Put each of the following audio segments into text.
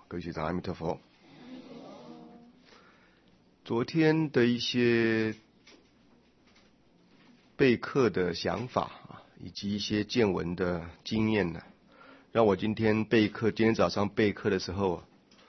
各位学长，阿弥陀佛。昨天的一些备课的想法以及一些见闻的经验呢，让我今天早上备课的时候，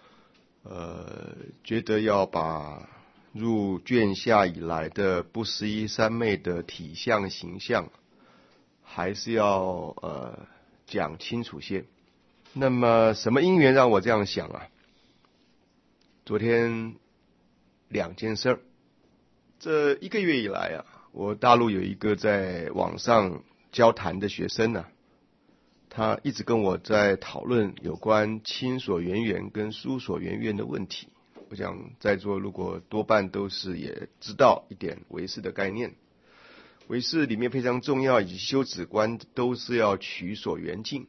觉得要把入卷下以来的不思议三昧的体相形象，还是要讲清楚些。那么什么因缘让我这样想啊？昨天2件事儿。这1个月以来我大陆有一个在网上交谈的学生他一直跟我在讨论有关亲所缘缘跟疏所缘缘的问题。我想在座如果多半都是也知道一点唯识的概念，唯识里面非常重要以及修止观都是要取所缘境。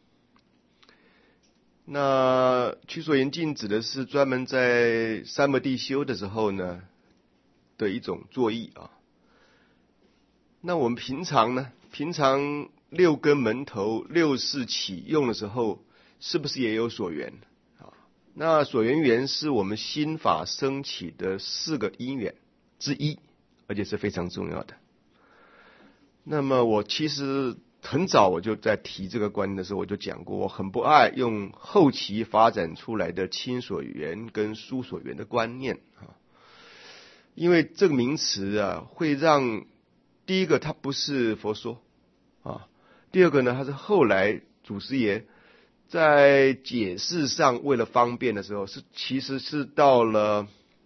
那取所缘境指的是专门在三摩地修的时候呢的一种作意那我们平常6根门头6识起用的时候，是不是也有所缘那所缘缘是我们心法升起的4个因缘之一，而且是非常重要的。那么我其实很早我就在提这个观念的时候，我就讲过，我很不爱用后期发展出来的亲所缘跟疏所缘的观念因为这个名词会让第一个它不是佛说第二个呢，它是后来祖师爷在解释上为了方便的时候，其实是到了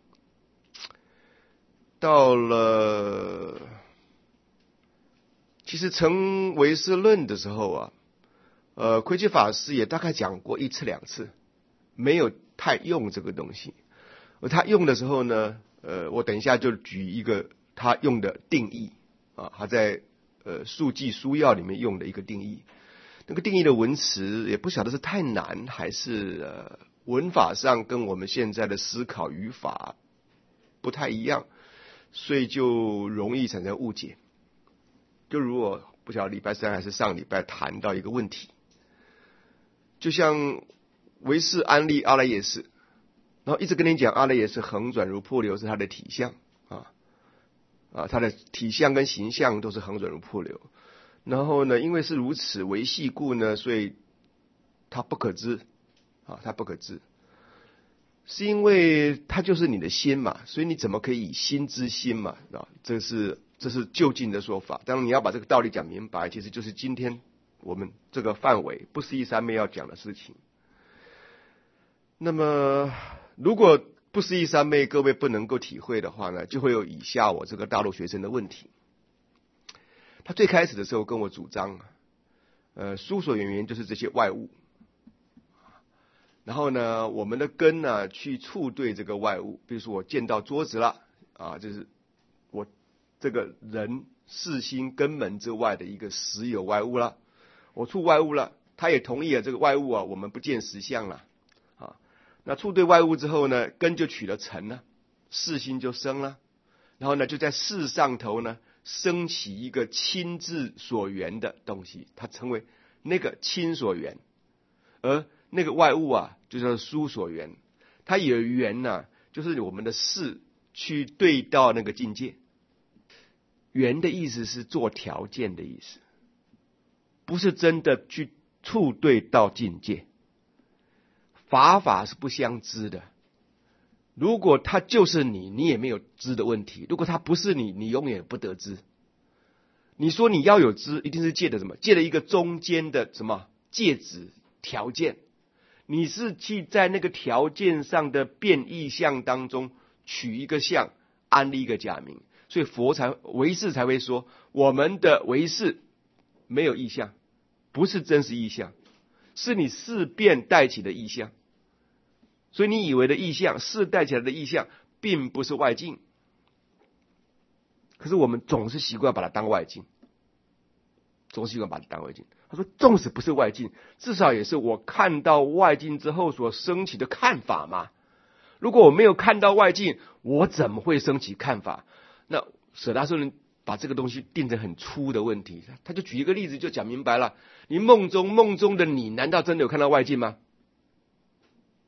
其实成唯识论的时候窥基法师也大概讲过1次2次，没有太用这个东西。而他用的时候呢，我等一下就举一个他用的定义他在述记书要里面用的一个定义。那个定义的文词也不晓得是太难，还是文法上跟我们现在的思考语法不太一样，所以就容易产生误解。就如我不晓得礼拜3还是上礼拜谈到一个问题，就像唯识安立阿赖耶识，然后一直跟你讲阿赖耶识横转如瀑流是它的体相它的体相跟形象都是横转如瀑流。然后呢，因为是如此为系故呢，所以它不可知它不可知，是因为它就是你的心嘛，所以你怎么可以以心知心嘛这是究竟的说法。当然你要把这个道理讲明白，其实就是今天我们这个范围不思议三昧要讲的事情。那么如果不思议三昧各位不能够体会的话呢，就会有以下我这个大陆学生的问题。他最开始的时候跟我主张疏所缘缘就是这些外物，然后呢我们的根呢去触对这个外物，比如说我见到桌子了就是我这个人视心根门之外的一个实有外物了，我触外物了，他也同意了这个外物我们不见实相了那触对外物之后呢，根就取了尘了，视心就生了，然后呢就在视上头呢升起一个亲自所缘的东西，它成为那个亲所缘，而那个外物就叫疏所缘。它有缘就是我们的视去对到那个境界。缘的意思是做条件的意思，不是真的去触对到境界。法是不相知的，如果它就是你也没有知的问题；如果它不是你永远不得知。你说你要有知，一定是借的什么？借了一个中间的什么介质条件？你是去在那个条件上的变异相当中取一个相，安立一个假名，所以唯识才会说我们的唯识没有异相，不是真实异相，是你事变带起的异相。所以你以为的异相，事带起来的异相，并不是外境。可是我们总是习惯把它当外境，他说纵使不是外境，至少也是我看到外境之后所升起的看法嘛。如果我没有看到外境，我怎么会升起看法？那舍大圣人把这个东西定成很粗的问题，他就举一个例子就讲明白了。你梦中的你，难道真的有看到外境吗？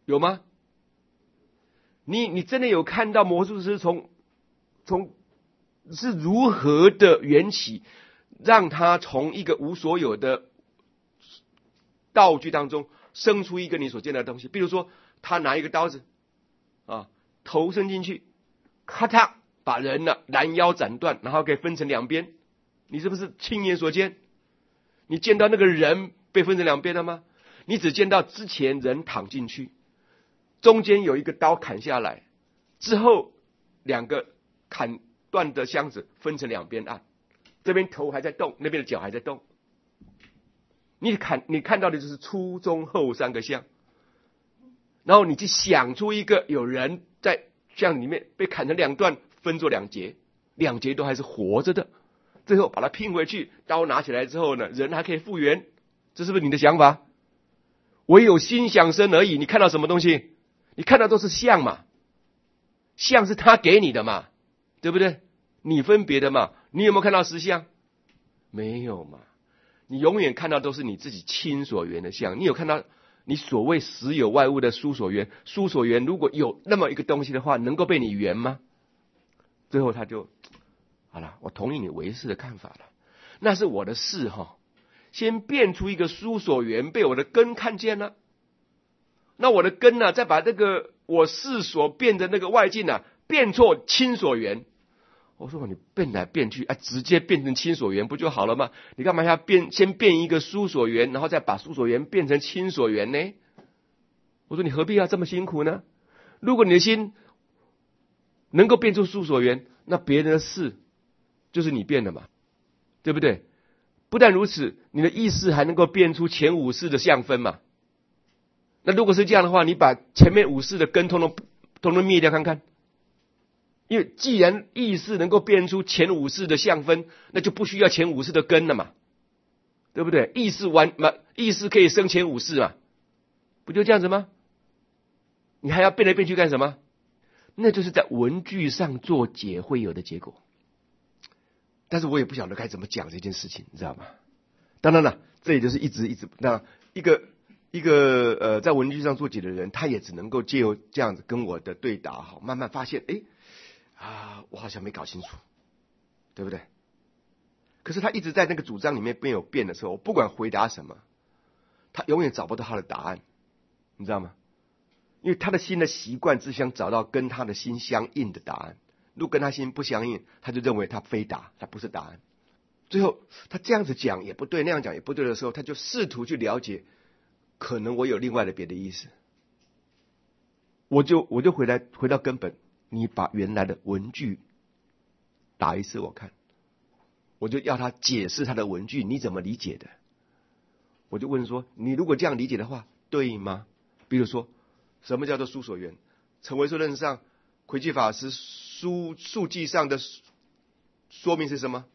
有吗？你真的有看到魔术师从是如何的缘起，让他从一个无所有的道具当中生出一个你所见到的东西？比如说，他拿一个刀子啊，头伸进去，咔嚓，把人呢拦腰斩断，然后给分成两边。你是不是亲眼所见？你见到那个人被分成两边了吗？你只见到之前人躺进去，中间有一个刀砍下来，之后两个砍断的箱子分成两边按，这边头还在动，那边的脚还在动。你看到的就是初中后三个像，然后你去想出一个有人在像里面被砍成两段，分作两截，两截都还是活着的，最后把它拼回去，刀拿起来之后呢，人还可以复原。这是不是你的想法？唯有心想生而已。你看到什么东西？你看到都是像嘛，像是他给你的嘛，对不对？你分别的嘛。你有没有看到实相？没有嘛。你永远看到都是你自己亲所缘的像。你有看到你所谓实有外物的书所缘？书所缘如果有那么一个东西的话，能够被你缘吗？最后他就好了，我同意你唯识的看法了，那是我的事哈。先变出一个书所缘被我的根看见了，那我的根呢，再把这个我事所变的那个外境呢，变作亲所缘。我说你变来变去，直接变成亲所缘不就好了吗？你干嘛要先变一个书所缘，然后再把书所缘变成亲所缘呢？我说你何必要这么辛苦呢？如果你的心能够变出书所缘，那别人的事就是你变的嘛，对不对？不但如此，你的意识还能够变出前五识的相分嘛。那如果是这样的话，你把前面五识的根通通灭掉看看。因为既然意识能够变出前五识的相分，那就不需要前五识的根了嘛，对不对？意识可以生前五识嘛，不就这样子吗？你还要变来变去干什么？那就是在文句上做解会有的结果。但是我也不晓得该怎么讲这件事情，你知道吗？当然了，这也就是一直那一个在文句上做解的人，他也只能够借由这样子跟我的对答，好，慢慢发现，我好像没搞清楚，对不对？可是他一直在那个主张里面没有变的时候，我不管回答什么，他永远找不到他的答案，你知道吗？因为他的心的习惯只想找到跟他的心相应的答案。如果跟他心不相应，他就认为他非答，他不是答案。最后他这样子讲也不对，那样讲也不对的时候，他就试图去了解，可能我有另外的别的意思。我就回到根本，你把原来的文句打一次我看，我就要他解释他的文句你怎么理解的。我就问说，你如果这样理解的话，对吗？比如说，什么叫做书所缘？成唯识论上魁济法师述记上的说明是什么？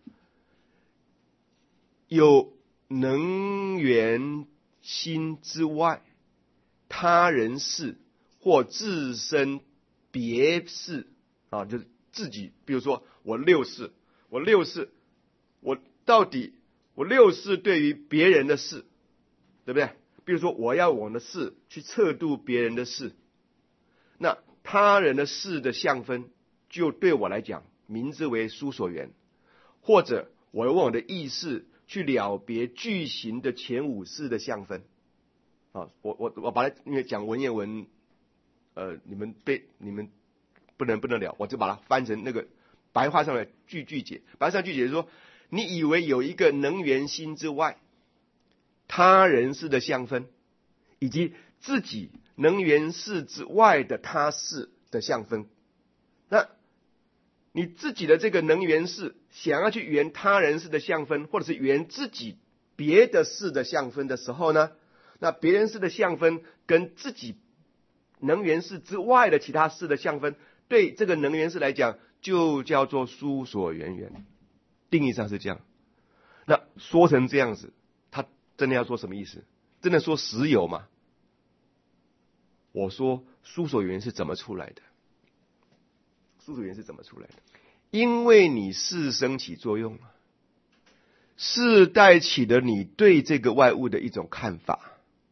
有能缘心之外，他人事或自身别事啊，就是自己。比如说我六事，我到底我六事对于别人的事，对不对？比如说我要我的事去测度别人的事，那他人的事的相分，就对我来讲名之为书所缘。或者我用我的意识去了别句型的前五识的相分啊，我把它因为讲文言文，你们不能了，我就把它翻成那个白话上的句解。白话上句解是说，你以为有一个能缘心之外，他人事的相分，以及自己能缘事之外的他事的相分，那你自己的这个能缘事想要去缘他人事的相分，或者是缘自己别的事的相分的时候呢，那别人事的相分跟自己能缘事之外的其他事的相分，对这个能缘事来讲就叫做书所缘缘，定义上是这样。那说成这样子，他真的要说什么意思？真的说实有吗？我说书所缘是怎么出来的？书所缘是怎么出来的？因为你事生起作用了，事带起了你对这个外物的一种看法，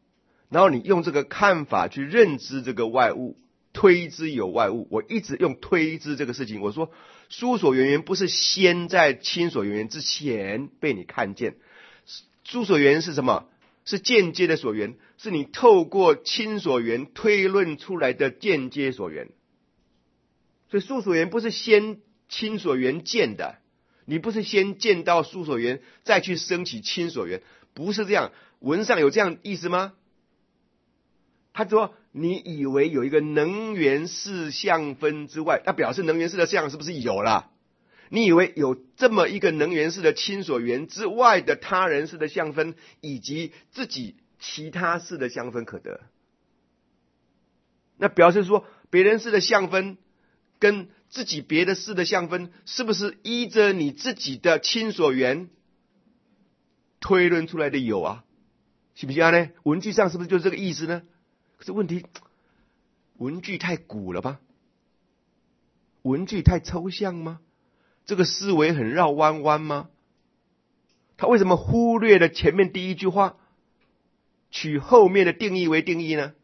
然后你用这个看法去认知这个外物，推之有外物。我一直用推之这个事情，我说疏所缘缘不是先在亲所缘缘之前被你看见，疏所缘缘是什么？是间接的所缘，是你透过亲所缘推论出来的间接所缘。所以疏所缘不是先亲所缘见的，你不是先见到疏所缘再去升起亲所缘，不是这样。文上有这样意思吗？他说你以为有一个能缘四相分之外，那表示能缘四的相是不是有了？你以为有这么一个能缘四的亲所缘之外的他人事的相分，以及自己其他事的相分可得，那表示说别人事的相分跟自己别的事的相分，是不是依着你自己的亲所缘推论出来的有啊？是不是啊呢？文句上是不是就是这个意思呢？可是问题，文句太古了吧？文句太抽象吗？这个思维很绕弯弯吗？他为什么忽略了前面第一句话，取后面的定义为定义呢？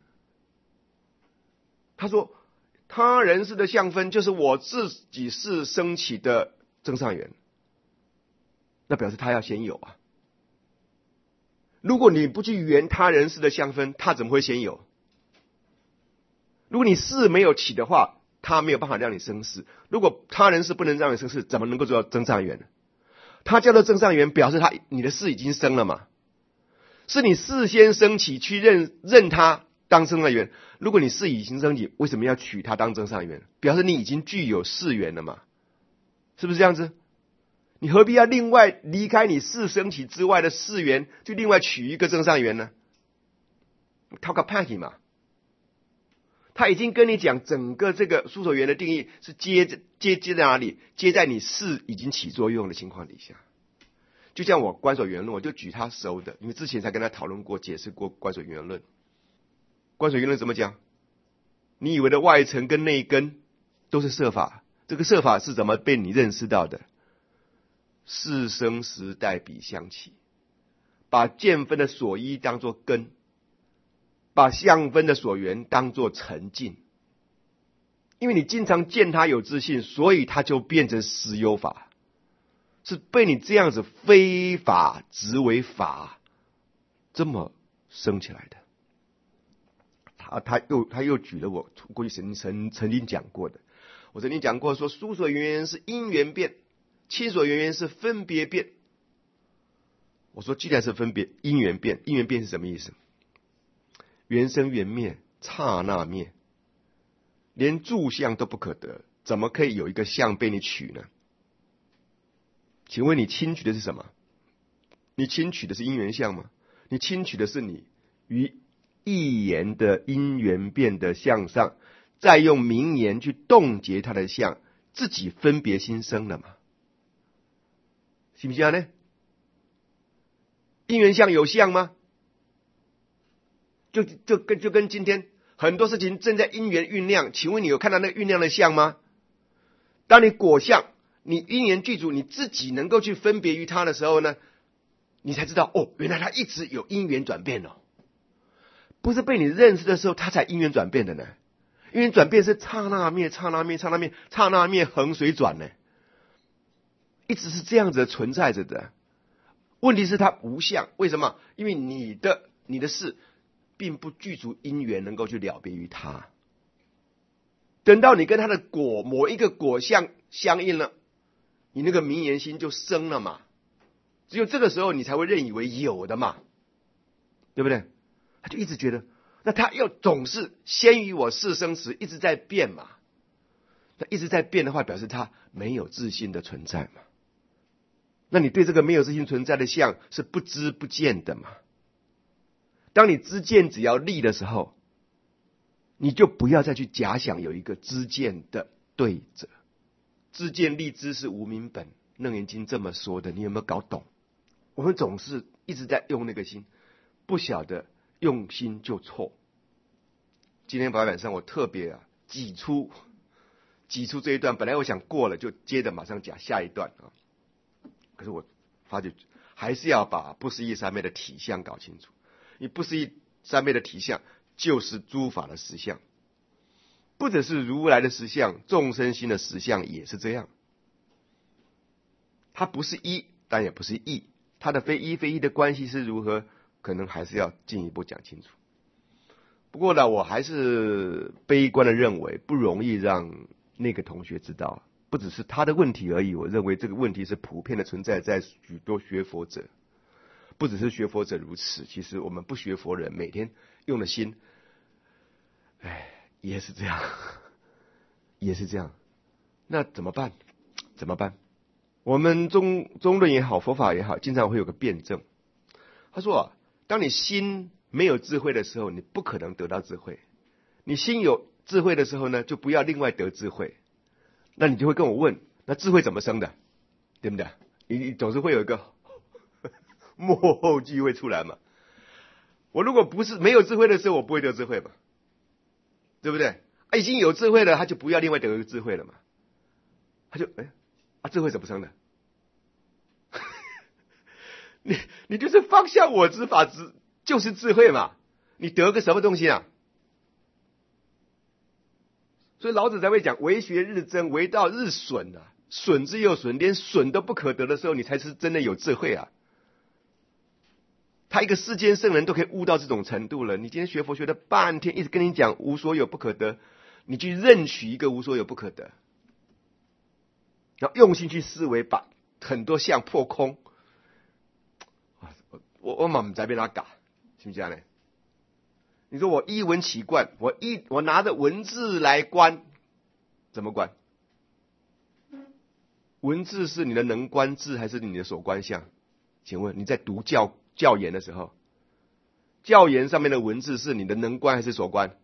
他说他人事的相分就是我自己是升起的增上缘，那表示他要先有啊。如果你不去圆他人事的相分，他怎么会先有？如果你事没有起的话，他没有办法让你生事。如果他人事不能让你生事，怎么能够做到增上缘呢？他叫做增上缘，表示你的事已经生了嘛，是你事先升起去认他当增上缘。如果你事已经升起，为什么要取他当增上缘？表示你已经具有事缘了嘛，是不是这样子？你何必要另外离开你事升起之外的事缘，就另外取一个增上缘呢？他个派嘛。他已经跟你讲，整个这个疏所缘的定义是接在哪里？接在你事已经起作用的情况底下。就像我观所缘论，我就举他熟的，因为之前才跟他讨论过、解释过观所缘论。观所缘论怎么讲？你以为的外层跟内根都是色法，这个色法是怎么被你认识到的？事生时代比相起，把见分的所依当作根，把相分的所缘当作沉静。因为你经常见他有自信，所以他就变成实有法，是被你这样子非法执为法这么生起来的。他又举了我过去曾经讲过的，我曾经讲过说，疏所缘缘是因缘变，亲所缘缘是分别变。我说既然是分别因缘变，因缘变是什么意思？缘生缘灭，刹那灭，连住相都不可得，怎么可以有一个相被你取呢？请问你亲取的是什么？你亲取的是因缘相吗？你亲取的是你于一言的因缘变的相上，再用名言去冻结它的相，自己分别心生了嘛？行不行呢？因缘相有相吗？就跟今天很多事情正在因缘酝酿，请问你有看到那个酝酿的相吗？当你果相，你因缘具足，你自己能够去分别于它的时候呢，你才知道哦，原来它一直有因缘转变哦，不是被你认识的时候它才因缘转变的呢。因缘转变是刹那灭，刹那灭，刹那灭，刹那灭横水转呢，一直是这样子存在着的。问题是它无相，为什么？因为你的事并不具足因缘能够去了别于它。等到你跟他的果某一个果相相应了，你那个名言心就生了嘛，只有这个时候你才会认以为有的嘛，对不对？他就一直觉得，那他又总是先于我事生时一直在变嘛，那一直在变的话，表示他没有自信的存在嘛。那你对这个没有自信存在的相是不知不见的嘛。当你知见只要立的时候，你就不要再去假想有一个知见的对者。知见立知是无明本，楞严经这么说的，你有没有搞懂？我们总是一直在用那个心，不晓得用心就错。今天白板上我特别挤出这一段，本来我想过了就接着马上讲下一段啊，可是我发觉还是要把不思议三昧的体相搞清楚。你不思议三昧的体相就是诸法的实相，不只是如来的实相，众生心的实相也是这样。它不是一，但也不是异，它的非一非一的关系是如何，可能还是要进一步讲清楚。不过呢，我还是悲观的认为不容易让那个同学知道，不只是他的问题而已，我认为这个问题是普遍的存在在许多学佛者，不只是学佛者如此，其实我们不学佛人每天用的心，也是这样，也是这样。那怎么办？怎么办？我们中论也好，佛法也好，经常会有个辩证。他说当你心没有智慧的时候，你不可能得到智慧。你心有智慧的时候呢，就不要另外得智慧。那你就会跟我问，那智慧怎么生的？对不对？你总是会有一个幕后机会出来嘛。我如果不是没有智慧的时候，我不会得智慧嘛，对不对？已经有智慧了，他就不要另外得智慧了嘛。他就智慧怎么生的？你就是方向我知法知，就是智慧嘛。你得个什么东西啊？所以老子才会讲为学日增，为道日损啊。损之又损，连损都不可得的时候，你才是真的有智慧啊。他一个世间圣人都可以悟到这种程度了，你今天学佛学了半天，一直跟你讲无所有不可得，你去认取一个无所有不可得，然后用心去思维，把很多相破空。我嘛不知道被他搞，是不是这样呢？你说我一文起观，我拿着文字来观，怎么观？文字是你的能观字还是你的所观相？请问你在读教言的时候，教言上面的文字是你的能观还是所观？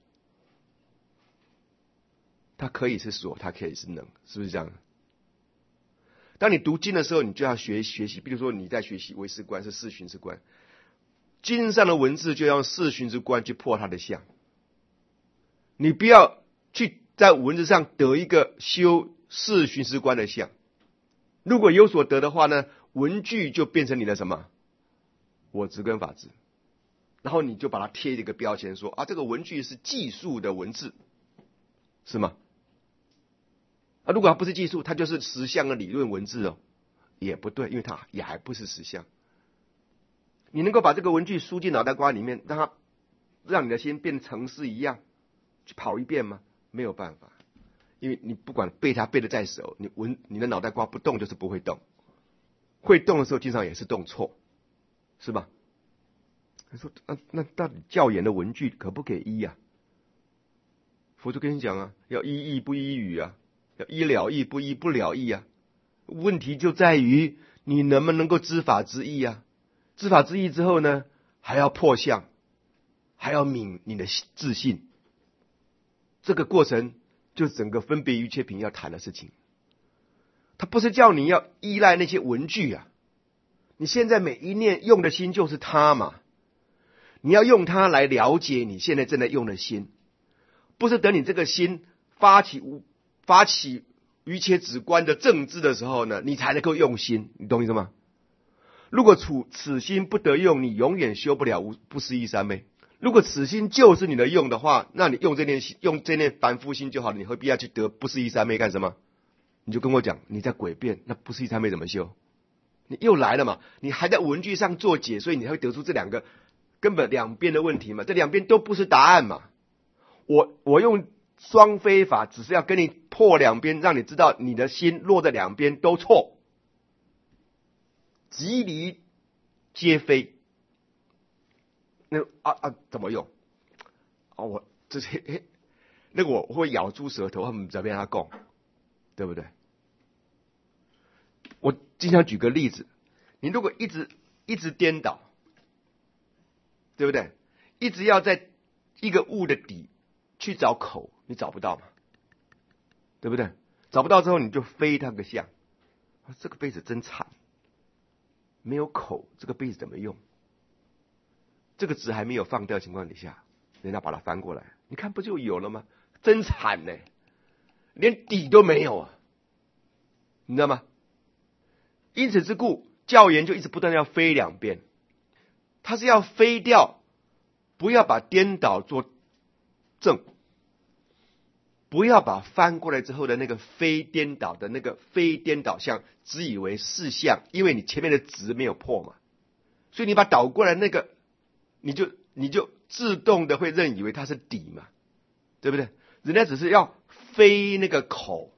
它可以是所，它可以是能，是不是这样？当你读经的时候，你就要学习，比如说你在学习唯识观是四寻之观，经上的文字就要用四寻之观去破它的相。你不要去在文字上得一个修四寻之观的相，如果有所得的话呢，文句就变成你的什么？我执跟法执，然后你就把它贴一个标签说这个文句是技术的文字，是吗？如果它不是技术，它就是实相的理论文字也不对，因为它也还不是实相。你能够把这个文句输进脑袋瓜里面，让你的心变成程式一样去跑一遍吗？没有办法，因为你不管背它背得再熟，你的脑袋瓜不动就是不会动，会动的时候经常也是动错，是吧？他说那到底教言的文句可不可以依啊？佛就跟你讲要依义不依语啊，要依了义不依不了义啊。问题就在于你能不能够知法知义啊？知法知义之后呢，还要破相，还要泯你的自信。这个过程就整个分别余切品要谈的事情。他不是叫你要依赖那些文句啊，你现在每一念用的心就是它嘛，你要用它来了解你现在正在用的心，不是等你这个心发起余切止观的正知的时候呢，你才能够用心，你懂意思吗？如果此心不得用，你永远修不了不思议三昧。如果此心就是你的用的话，那你用这念凡夫心就好了，你何必要去得不思议三昧干什么？你就跟我讲你在诡辩，那不思议三昧怎么修？你又来了嘛，你还在文句上做解，所以你会得出这两个根本两边的问题嘛，这两边都不是答案嘛。我用双非法只是要跟你破两边，让你知道你的心落在两边都错，即离皆非。那怎么用？我这些那个我会咬住舌头，他们在跟他讲，对不对？我经常举个例子，你如果一直颠倒，对不对？一直要在一个物的底去找口，你找不到嘛，对不对？找不到之后，你就非它个相。这个杯子真惨，没有口，这个杯子怎么用？这个纸还没有放掉的情况底下，人家把它翻过来，你看不就有了吗？真惨呢，连底都没有啊，你知道吗？因此之故，教言就一直不断要飞两边，它是要飞掉不要把颠倒做正，不要把翻过来之后的那个非颠倒的那个非颠倒相只以为是相，因为你前面的直没有破嘛，所以你把倒过来那个，你就自动的会认以为它是底嘛，对不对？人家只是要飞那个口，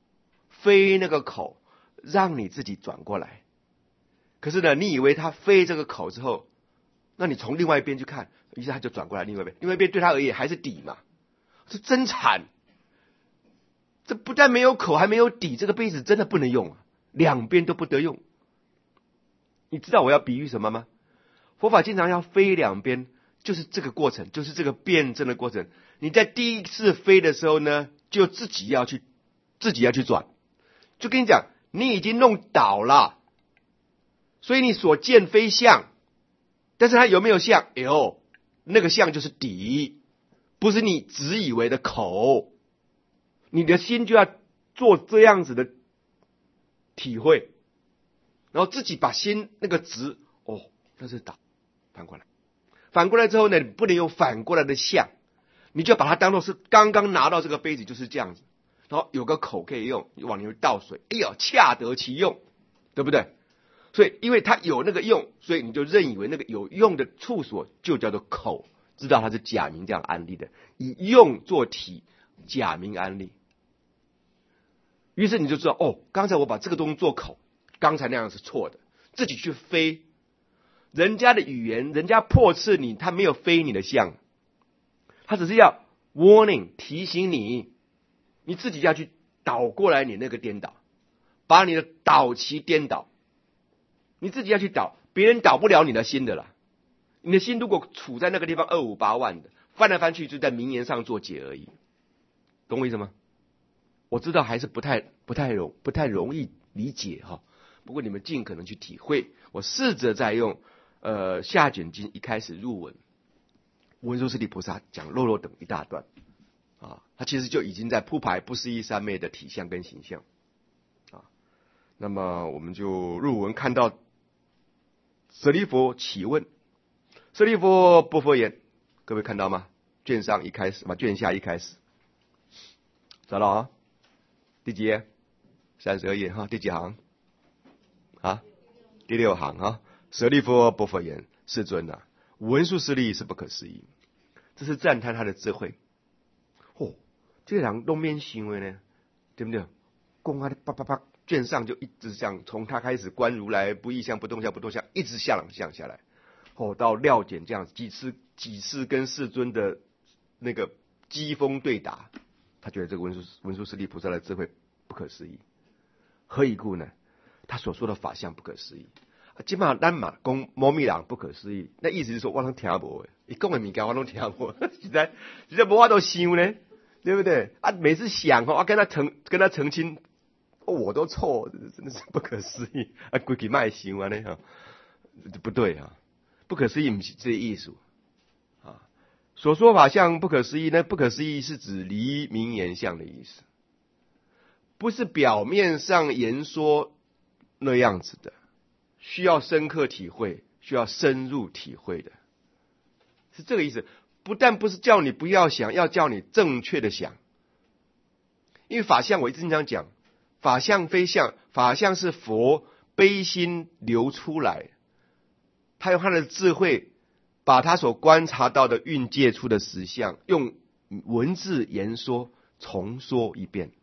让你自己转过来。可是呢，你以为他飞这个口之后，那你从另外一边去看，于是他就转过来另外一边对他而言还是底嘛，这真惨。这不但没有口，还没有底，这个杯子真的不能用啊，两边都不得用。你知道我要比喻什么吗？佛法经常要飞两边，就是这个过程，就是这个辩证的过程。你在第一次飞的时候呢，就自己要去转，就跟你讲，你已经弄倒了，所以你所见非相，但是它有没有相？有，那个相就是底，不是你只以为的口。你的心就要做这样子的体会，然后自己把心那个直，那是倒，反过来之后呢，你不能用反过来的相，你就把它当作是刚刚拿到这个杯子就是这样子，然后有个口可以用，你往里面倒水，哎呀，恰得其用，对不对？所以因为它有那个用，所以你就认以为那个有用的处所就叫做口，知道它是假名这样安立的，以用做体，假名安立。于是你就知道，刚才我把这个东西做口，刚才那样是错的，自己去飞。人家的语言，人家破斥你，他没有飞你的相，他只是要 warning 提醒你，你自己要去倒过来你那个颠倒，把你的倒旗颠倒，你自己要去倒，别人倒不了你的心的啦。你的心如果处在那个地方258万的，翻来翻去就在名言上做解而已，懂我意思吗？我知道还是不太容易理解哈，不过你们尽可能去体会。我试着在用下卷经一开始入文，文殊师利菩萨讲肉肉等一大段啊，他其实就已经在铺排不思议三昧的体相跟形象啊。那么我们就入文看到舍利弗起问，舍利弗不佛言，各位看到吗？卷上一开始嘛，卷下一开始，找到啊？第几页？32页哈，第几行？啊，第6行哈。舍利弗不佛言，世尊啊，文殊师利是不可思议。这是赞叹他的智慧。这个人都免行为呢，对不对？公他的啪，卷上就一直这样，从他开始观如来不异相不动相不动相，一直下来，到料简这样几次跟世尊的那个机锋对答。他觉得这个文殊师利菩萨的智慧不可思议，何以故呢？他所说的法相不可思议。基本上咱嘛讲摩密人不可思议，那意思是说我拢听无，伊讲的物件我拢听无，实在无法度想呢，对不对？每次想跟他澄清，我都错，真的是不可思议。规矩卖想啊呢不对啊，不可思议不是这意思。所说法相不可思议，那不可思议是指离名言相的意思，不是表面上言说那样子的，需要深刻体会，需要深入体会的，是这个意思。不但不是叫你不要想，要叫你正确的想。因为法相我一直经常讲，法相非相，法相是佛悲心流出来，他用他的智慧把他所观察到的蕴界出的实相，用文字言说重说一遍，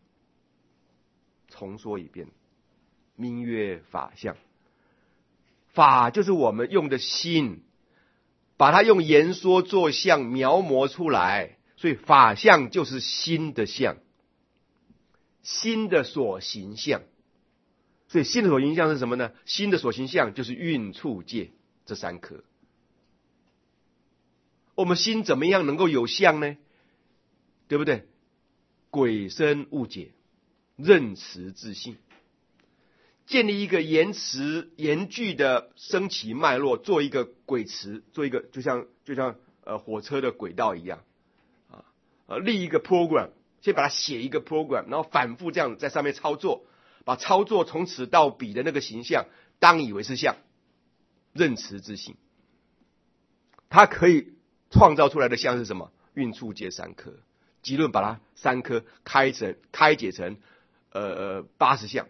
名曰法相。法就是我们用的心，把它用言说作相描摹出来，所以法相就是心的相，心的所行相。所以心的所行相是什么呢？心的所行相就是蕴处界这3颗。我们心怎么样能够有相呢？对不对？鬼深误解，认词自信，建立一个言句的升起脉络，做一个轨词，做一个就像火车的轨道一样立一个 program， 先把它写一个 program， 然后反复这样在上面操作，把操作从此到彼的那个形象当以为是相，认词自信。它可以创造出来的相是什么？运处皆三科，极论把它三科开解成80项，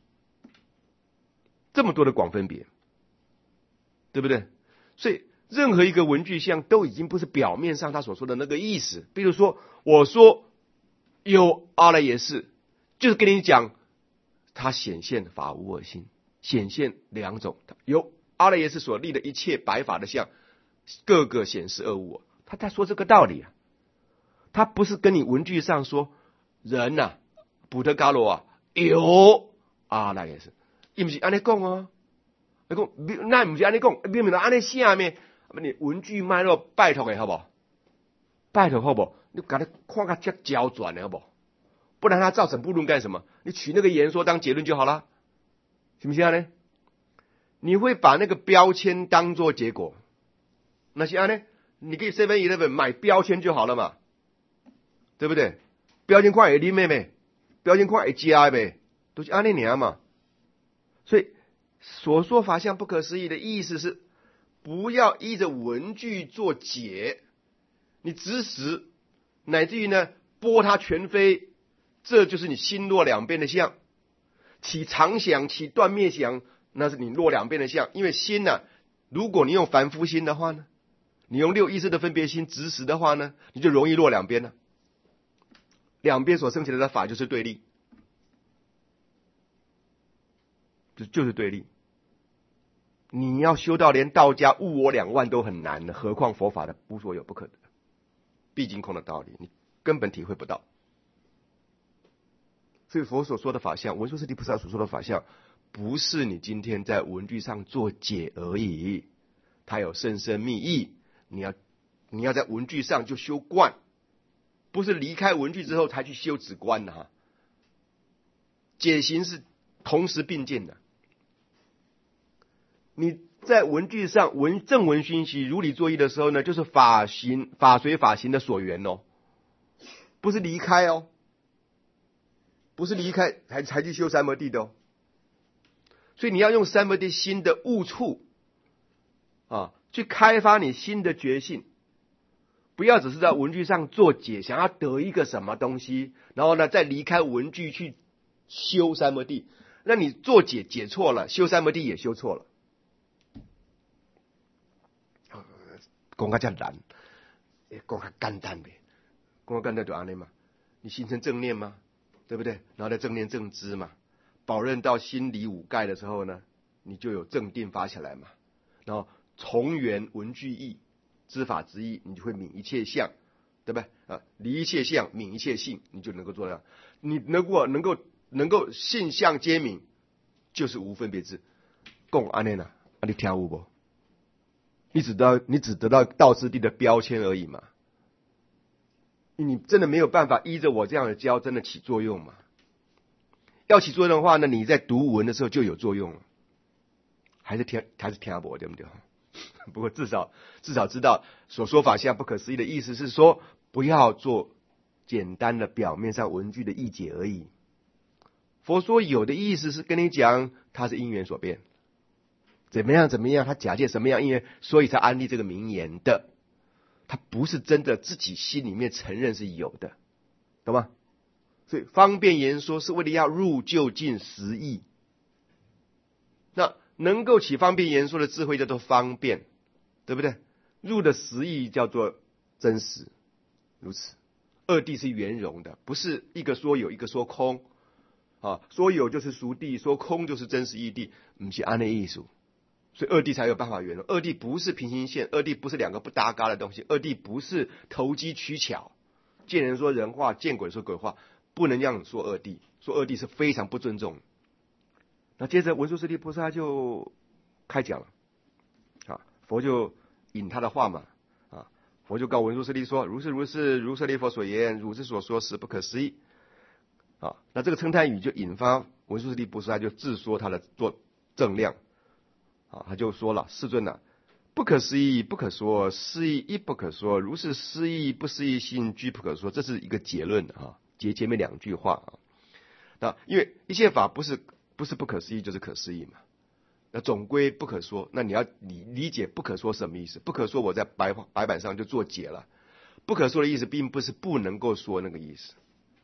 这么多的广分别，对不对？所以任何一个文具项都已经不是表面上他所说的那个意思。比如说，我说有阿赖耶识，就是跟你讲，它显现法无我心，显现两种，有阿赖耶识所立的一切白法的相，各个显示二无我。他在说这个道理啊，他不是跟你文句上说人呐、补特伽罗啊有阿赖耶识，伊不是安尼讲哦。你讲，那不是安尼讲，明明就安尼写咩？你文具卖了，拜托的好不好？拜托好不好？你给他看个这胶转的好不好？不然他造成不论干什么？你取那个言说当结论就好了，行不行呢？你会把那个标签当做结果，那是安呢？你可以 7-11 买标签就好了嘛，对不对？标签看会啉的呗，标签看会加的呗，都是安尼尔嘛。所以所说法相不可思议的意思是，不要依着文句做解，你执实，乃至于呢拨它全非，这就是你心落两边的相。起常想，起断灭想，那是你落两边的相。因为心呢、如果你用凡夫心的话呢，你用六意识的分别心执实的话呢，你就容易落两边了。两边所生起来的法就是对立，就是对立。你要修到连道家物我两万都很难的，何况佛法的无所有不可得、毕竟空的道理，你根本体会不到。所以佛所说的法相，文殊师利菩萨所说的法相，不是你今天在文句上做解而已，它有深深密意。你要在文句上就修观，不是离开文句之后才去修止观的哈。解行是同时并进的。你在文句上正文熏习如理作意的时候呢，就是法随法行的所缘哦，不是离开哦，不是离开才去修三摩地的哦。所以你要用三摩地心的悟处啊，去开发你心的觉性，不要只是在文句上做解，想要得一个什么东西，然后呢再离开文句去修三摩地，那你做解错了，修三摩地也修错了。讲较难，讲较简单呗，讲较简单就安尼嘛，你形成正念嘛，对不对？然后再正念正知嘛，保任到心理五盖的时候呢，你就有正定发起来嘛，然后从缘文句义，知法执义，你就会泯一切相，对不对？离一切相，泯一切性，你就能够做到。你能够性相皆泯，就是无分别智。讲安尼啦，你听有无？你只得到道次第的标签而已嘛，你真的没有办法依着我这样的教真的起作用嘛？要起作用的话呢，你在读文的时候就有作用了，还是听不，对不对？不过至少知道所说法相不可思议的意思是说，不要做简单的表面上文句的意解而已。佛说有的意思是跟你讲，它是因缘所变。怎么样，他假借什么样因缘，所以才安立这个名言的。他不是真的自己心里面承认是有的，懂吗？所以方便言说是为了要入究竟实义。那能够起方便言说的智慧叫做方便，对不对？入的实义叫做真实，如此。二谛是圆融的，不是一个说有，一个说空啊。说有就是俗谛，说空就是真实义谛，不是安的艺术。所以二谛才有办法圆融。二谛不是平行线，二谛不是两个不搭嘎的东西，二谛不是投机取巧，见人说人话，见鬼说鬼话，不能这样说二谛。说二谛是非常不尊重。那接着文殊师利菩萨就开讲了啊，佛就引他的话嘛啊，佛就告文殊师利说：如是如是，如舍利弗所言，汝之所说实不可思议啊。那这个称叹语就引发文殊师利菩萨就自说他的做正量。他就说了：世尊啊，不可思议不可说，思议亦不可说，如是思议不思议性俱不可说。这是一个结论啊，前面两句话啊。那因为一切法不是不可思议就是可思议嘛。 那总归不可说。那你要理解不可说什么意思？不可说我在白板上就做解了。不可说的意思并不是不能够说那个意思，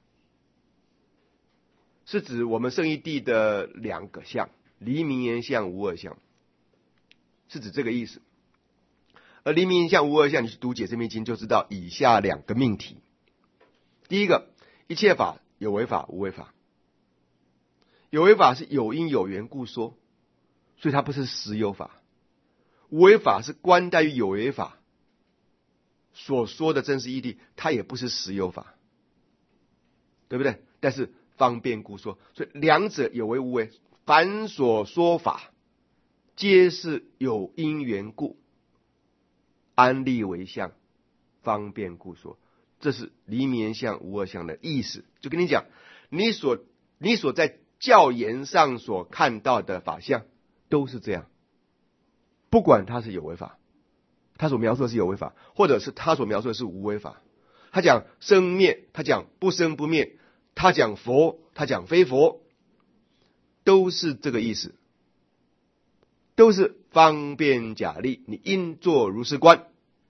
是指我们圣义谛的两个相，离名言相、无二相，是指这个意思。而离名言相、无二相，你去读解释密经就知道以下两个命题。第一个，一切法有为法无为法。有为法是有因有缘故说，所以它不是实有法。无为法是观待于有为法所说的真实义谛，它也不是实有法，对不对？但是方便故说，所以两者有为无为，凡所说法皆是有因缘故，安立为相，方便故说。这是离名言相、无二相的意思。就跟你讲，你所在教言上所看到的法相都是这样，不管它是有为法，他所描述的是有为法，或者是他所描述的是无为法。他讲生灭，他讲不生不灭，他讲佛，他讲非佛，都是这个意思，都是方便假立，你应作如是观。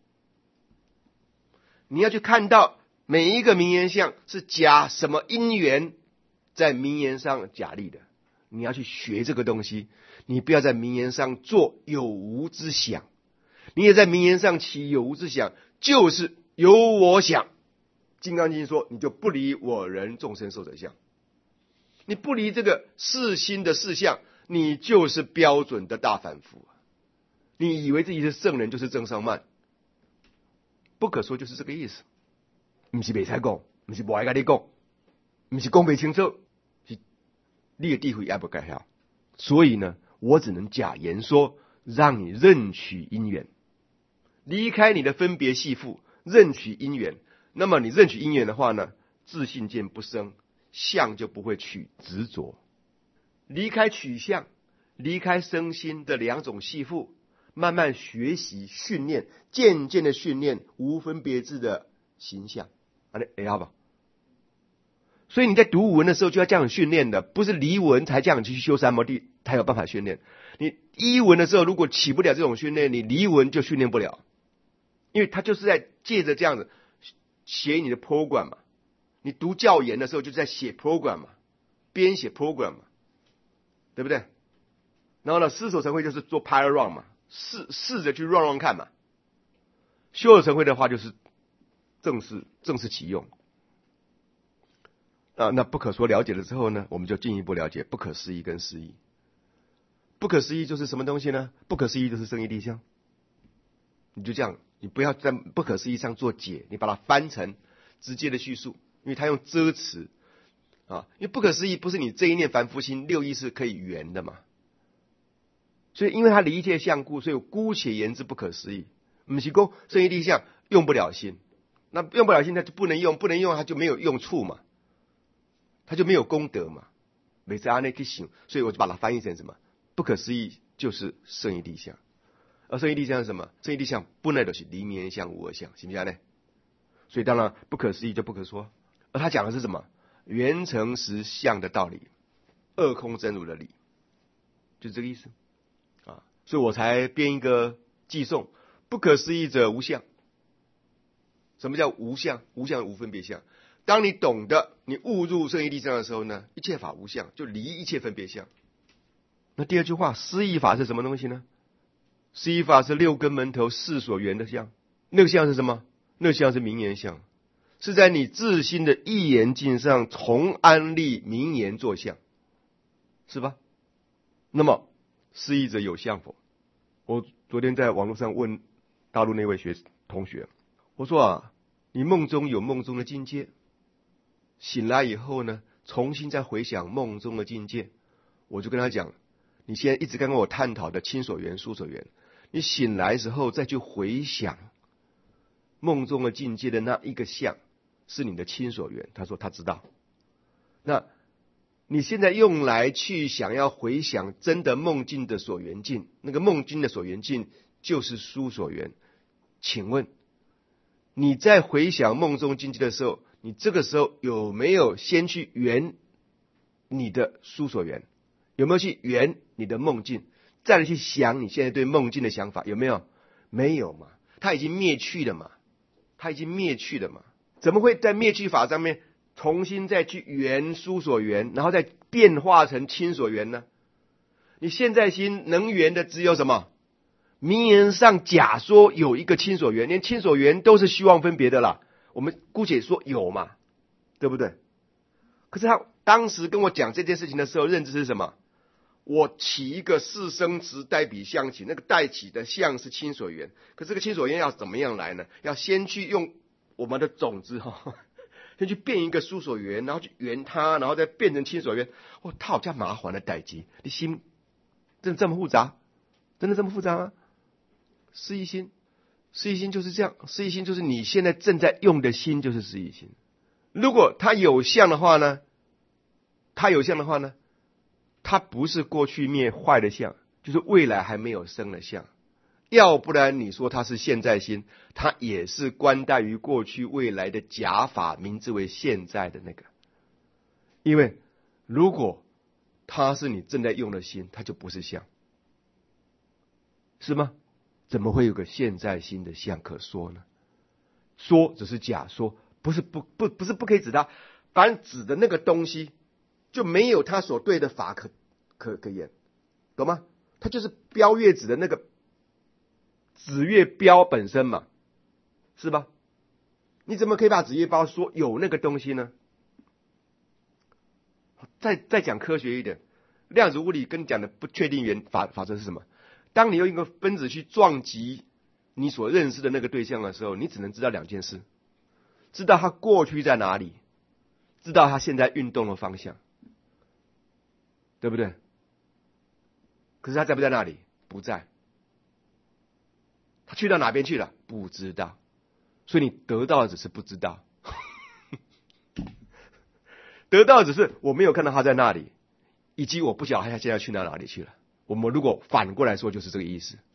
你要去看到每一个名言相是假什么因缘在名言上假立的，你要去学这个东西。你不要在名言上做有无之想，你也在名言上起有无之想，就是有我想。金刚经说，你就不离我人众生寿者相，你不离这个世心的事相，你就是标准的大凡夫。你以为自己是圣人就是正上慢，不可说就是这个意思。不是没才讲，不是不爱跟你讲，不是讲不清楚，是你的智慧也不该晓。所以呢，我只能假言说，让你认取因缘，离开你的分别系缚，认取因缘。那么你认取因缘的话呢，自信见不生，相就不会取执着，离开取相，离开身心的两种系缚，慢慢学习训练，渐渐的训练无分别智的形象。好吧？所以你在读文的时候就要这样训练的，不是离文才这样去修三摩地才有办法训练。你依文的时候如果起不了这种训练，你离文就训练不了，因为他就是在借着这样子写你的 program 嘛。你读教研的时候就在写 program 嘛，编写 program 嘛，对不对？然后呢，思守成慧就是做 pilot run 嘛，试着去 run 看嘛。修守成慧的话就是正式启用。那不可说了解了之后呢，我们就进一步了解不可思议跟思议。不可思议就是什么东西呢？不可思议就是圣义谛相。你就这样，你不要在不可思议上做解，你把它翻成直接的叙述，因为它用遮词啊。因为不可思议不是你这一念凡夫心六意是可以圆的嘛。所以因为它离一切相故，所以我姑且言之不可思议。不是说圣义谛相用不了心，那用不了心它就不能用，不能用它就没有用处嘛，它就没有功德嘛。每次按那去想，所以我就把它翻译成什么？不可思议就是圣义谛相。而圣义谛相是什么？圣义谛相本来就是离名言相、无二相，行不行呢？所以当然不可思议就不可说。而他讲的是什么？圆成实相的道理，二空真如的理，就是这个意思啊。所以我才编一个偈颂：不可思议者无相。什么叫无相？无相无分别相。当你懂得你悟入圣义谛相的时候呢，一切法无相，就离一切分别相。那第二句话，思义法是什么东西呢？思义法是六根门头事所缘的相。那个相是什么？那个相是名言相，是在你自心的一言境上重安立名言作相，是吧？那么思义者有相否？我昨天在网络上问大陆那位同学，我说你梦中有梦中的境界，醒来以后呢，重新再回想梦中的境界。我就跟他讲，你现在一直跟我探讨的亲所缘、疏所缘，你醒来时候再去回想梦中的境界的那一个相是你的亲所缘。他说他知道。那你现在用来去想要回想真的梦境的所缘境，那个梦境的所缘境就是疏所缘。请问你在回想梦中境界的时候，你这个时候有没有先去圆你的疏所缘？有没有去圆你的梦境？ 再来去想你现在对梦境的想法，有没有？没有嘛，它已经灭去了嘛，怎么会在灭去法上面重新再去圆书所圆，然后再变化成亲所圆呢？你现在心能圆的只有什么？名言上假说有一个亲所缘，连亲所缘都是虚妄分别的啦。我们姑且说有嘛，对不对？可是他当时跟我讲这件事情的时候，认知是什么？我起一个四生词代笔相起，那个代起的相是亲所缘，可这个亲所缘要怎么样来呢？要先去用我们的种子先去变一个书所缘，然后去圆它，然后再变成亲所缘。它好像麻烦的代际，你心真的这么复杂？真的这么复杂吗？失意心就是这样，失意心就是你现在正在用的心就是失意心。如果它有相的话呢，它不是过去灭坏的相，就是未来还没有生的相。要不然你说它是现在心，它也是关待于过去未来的假法，名字为现在的那个。因为如果它是你正在用的心，它就不是相，是吗？怎么会有个现在心的相可说呢？说只是假说，不是不可以指它，反正指的那个东西就没有它所对的法可言，懂吗？它就是标月指的那个指月标本身嘛，是吧？你怎么可以把指月标说有那个东西呢？再讲科学一点，量子物理跟你讲的不确定原法则是什么？当你用一个分子去撞击你所认识的那个对象的时候，你只能知道两件事：知道它过去在哪里，知道它现在运动的方向，对不对？可是它在不在那里？不在。它去到哪边去了？不知道。所以你得到的只是不知道，得到的只是我没有看到它在那里，以及我不晓得它现在去到哪里去了。我们如果反过来说，就是这个意思。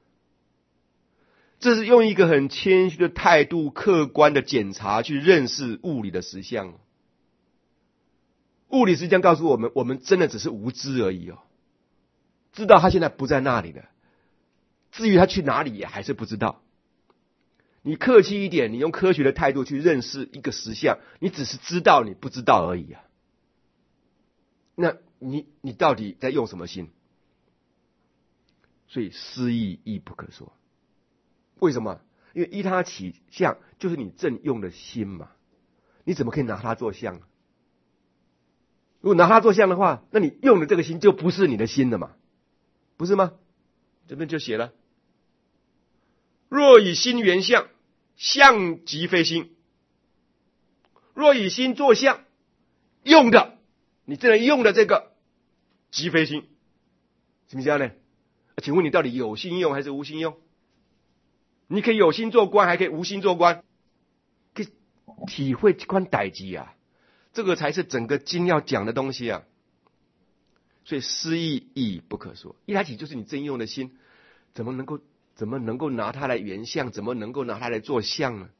这是用一个很谦虚的态度、客观的检查去认识物理的实相。物理实相告诉我们，我们真的只是无知而已知道他现在不在那里了，至于他去哪里也还是不知道。你客气一点，你用科学的态度去认识一个实相，你只是知道你不知道而已啊。那你到底在用什么心？所以失意亦不可说。为什么？因为依他起相就是你正用的心嘛，你怎么可以拿它做相呢？如果拿它做相的话，那你用的这个心就不是你的心了嘛，不是吗？这边就写了：若以心原相，相即非心。若以心做相，用的你正在用的这个即非心，什么意思呢？请问你到底有心用还是无心用？你可以有心做官，还可以无心做官，可以体会这款代志啊，这个才是整个经要讲的东西啊。所以失意亦不可说，一来起就是你正用的心，怎么能够拿它来原相，怎么能够拿它来做相呢？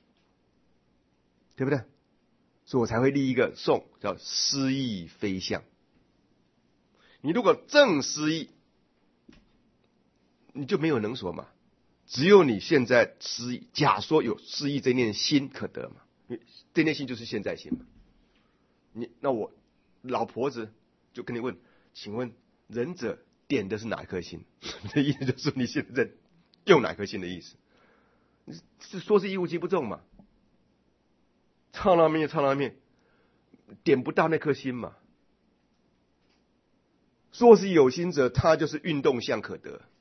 对不对？所以我才会立一个颂，叫失意非相。你如果正失意，你就没有能所嘛，只有你现在失意，假说有失意这念心可得嘛，这念心就是现在心嘛。那我老婆子就跟你问，请问仁者点的是哪颗心？这意思就是你现在用哪颗心的意思？是说是一无即不中嘛？刹那灭刹那灭，点不到那颗心嘛。说是有心者，他就是运动相可得。